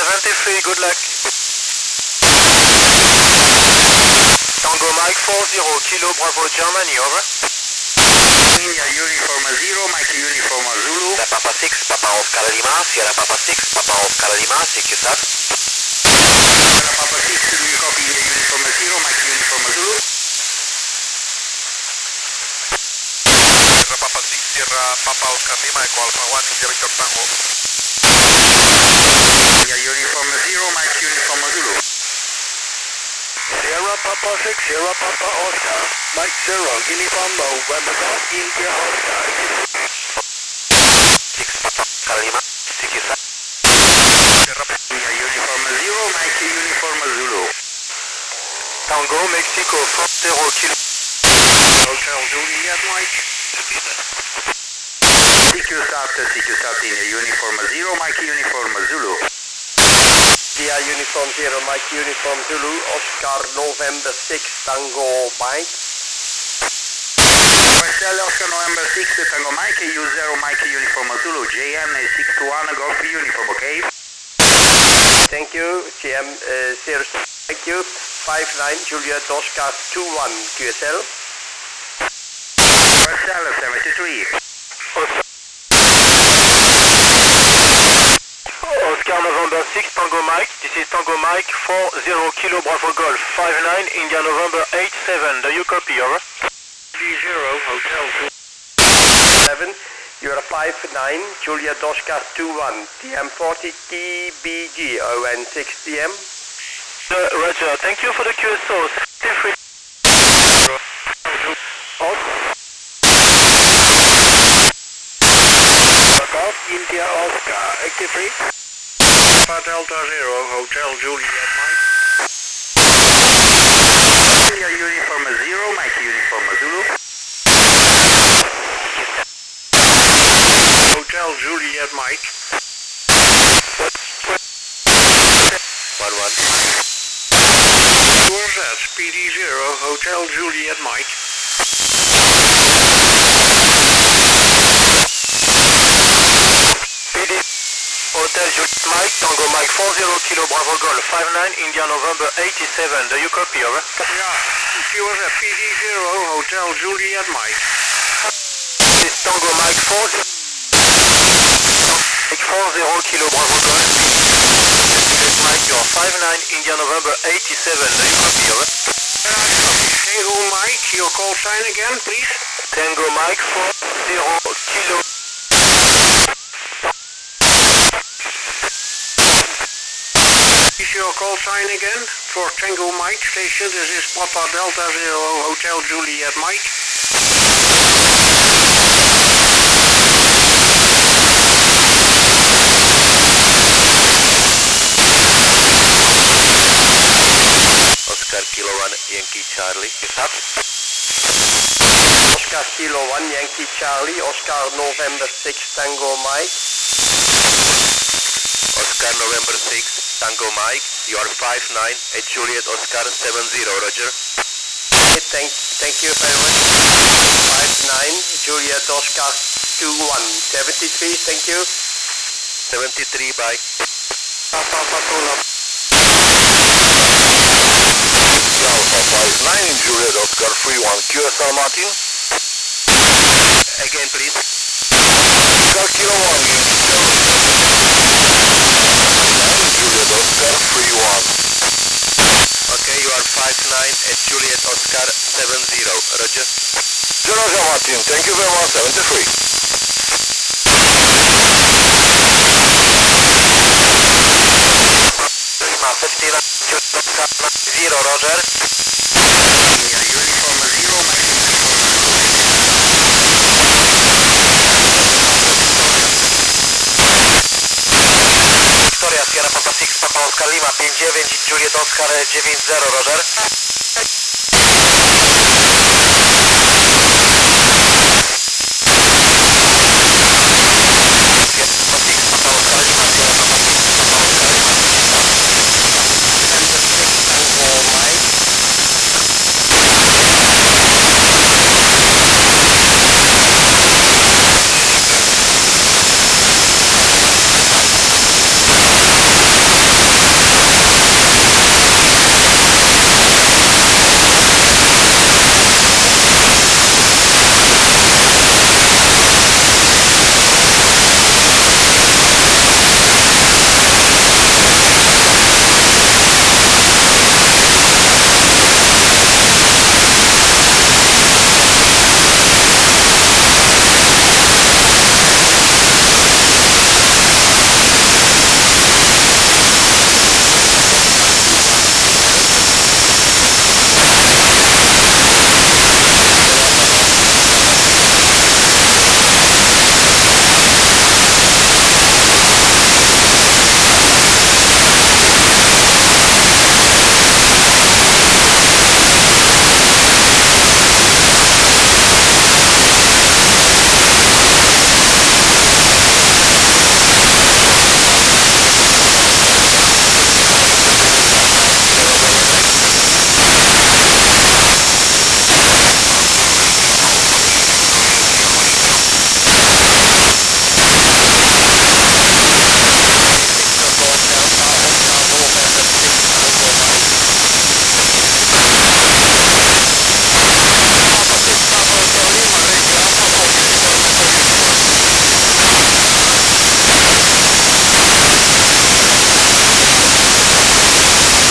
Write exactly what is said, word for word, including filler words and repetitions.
seventy-three, good luck. Tango Mike four zero, Kilo Bravo Germany, over. India Uniform Zero, Mike Uniform Zulu. La Papa six, Papa Oscar Lima, Sierra Papa six, Papa Oscar Lima, C Q SAT. La Papa six, we copy India Uniform Zero, Mike Uniform Zulu. Sierra Papa six, Sierra Papa Oscar Lima, Echo Alpha one, India Victor Tango. India Uniform Zero, Mike Uniform Zulu. Sierra Papa six, Sierra Papa Oscar, Mike Zero, Uniform November Golf, India Oscar. six Papa Oscar Lima, C Q SAT. Sierra India Uniform Zero, Mike Uniform Zulu. Tango Mexico four zero, Kilo. Hotel Juliet, Mike. C Q SAT, C Q SAT India Uniform Zero, Mike Uniform Zulu. India Uniform Zero, Mike Uniform Zulu, Oscar November six, Tango Mike. Marcel Oscar November six, Tango Mike, U zero, Mike Uniform Zulu, J M six one, Golf Uniform, okay? Thank you, J M uh, zero, thank you, five nine, Juliet Oscar two one, Q S L. Marcel seventy-three. Oscar November six, Tango Mike, this is Tango Mike four zero, Kilo Bravo Golf, five nine, India November eight seven, do you copy, over? zero, Hotel seven, you're a five nine, Juliet Oscar two one, T M forty T B G, O N six T M. Uh, Roger, thank you for the Q S O, seventy-three. Oscar, India Oscar, eighty-three. Delta Zero, Hotel Juliet, Mike. India Uniform Zero, Mike Uniform Zulu. Hotel Juliet, Mike. one one. four Z, P D Zero, Hotel Juliet, Mike. P D, Hotel Juliet Mike, Tango Mike four zero, Kilo Bravo Golf, five nine, India November eighty-seven, do you copy, over? Yeah, she was at P D Zero, Hotel Juliet, Mike. This is Tango Mike four zero, Mike four zero, Kilo Bravo Golf. Mike, you're five nine, India November eighty-seven, do you copy, over? Tango Mike, your call sign again, please. Tango Mike four zero, Kilo. Is your call sign again for Tango Mike station? This is Papa Delta Zero, Hotel Juliet, Mike. Oscar Kilo one, Yankee Charlie, SAT. Oscar Kilo one, Yankee Charlie, Oscar November six, Tango Mike. Oscar November six, Tango Mike, you are five nine at Juliet Oscar seven zero, Roger. Okay, thank, thank you very much. five nine, Juliet Oscar two one, seventy-three, thank you. seventy-three, bye. Papa Patola. five nine, Juliet Oscar three one, Q S L Martin. Again, please. Oscar Kilo one. Juliet Oscar three one. Okay, you are five nine at Juliet Oscar seven zero, Roger. Zero Zero Martin, thank you very much, seventy-three. Lima fifteen, Juliet Oscar zero, Roger. India Uniform Zero, Mike. Victoria, Sierra Papa six, Papa Oscar Lima pięć dziewięć, Juliet Oscar dziewięć zero, Roger.